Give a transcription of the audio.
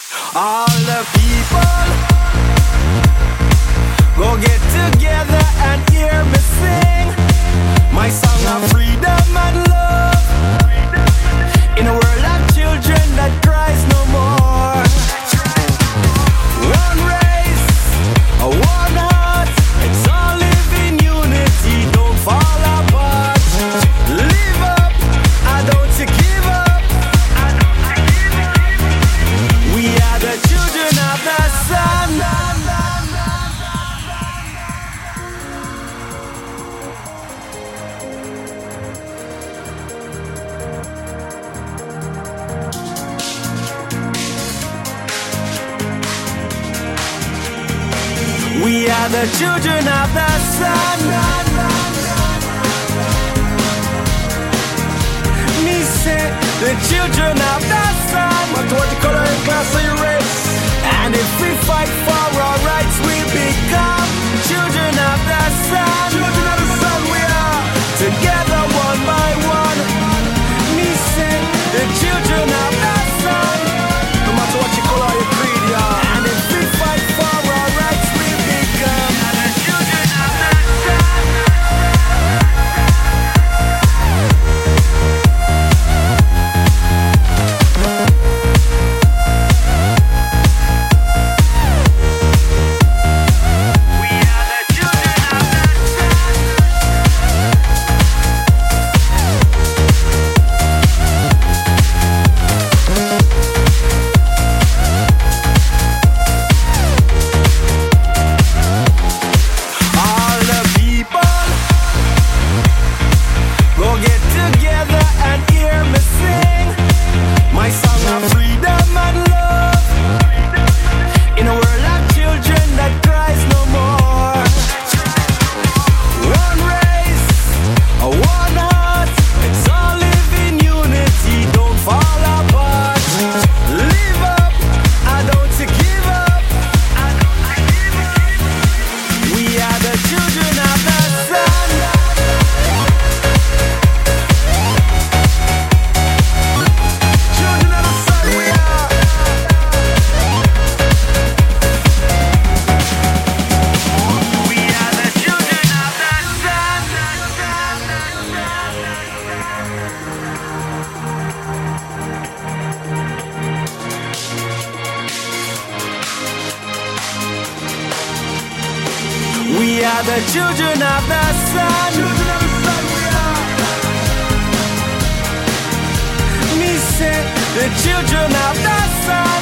All the people go get together and hear me sing my song of freedom and love in a world of children that cries no more. One race, one heart, let's all live in unity, don't fall apart. Live up, don't you give up. We are the children of the sun. We are the children of the sun. Me say the children of the sun. But what you color and class of your race? And if we fight for our rights, we become children of the sun. Children of the sun, we are together one by one. Me say the children of the sun. No matter what you color or your creed, yeah. And if we fight for our rights, we become the children of the sun. We are the children of the sun. Children of the sun, we are. Me say the children of the sun.